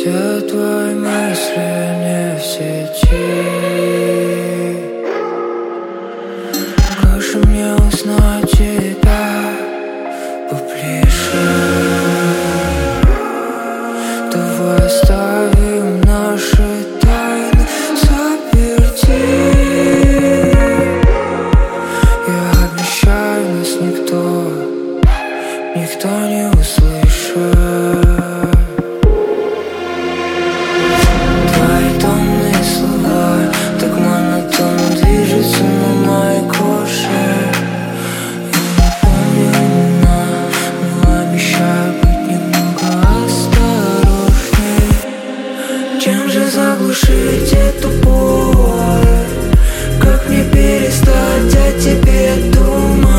Все твои мысли не в сети. Как же мне узнать тебя поближе? Давай оставим наши тайны заперти. Я обещаю, нас никто не услышит. Твои томные слова так монотонно движутся на моей коже. Я не помню имена, но обещаю быть немного осторожней. Чем же заглушить эту боль? Как мне перестать о тебе думать?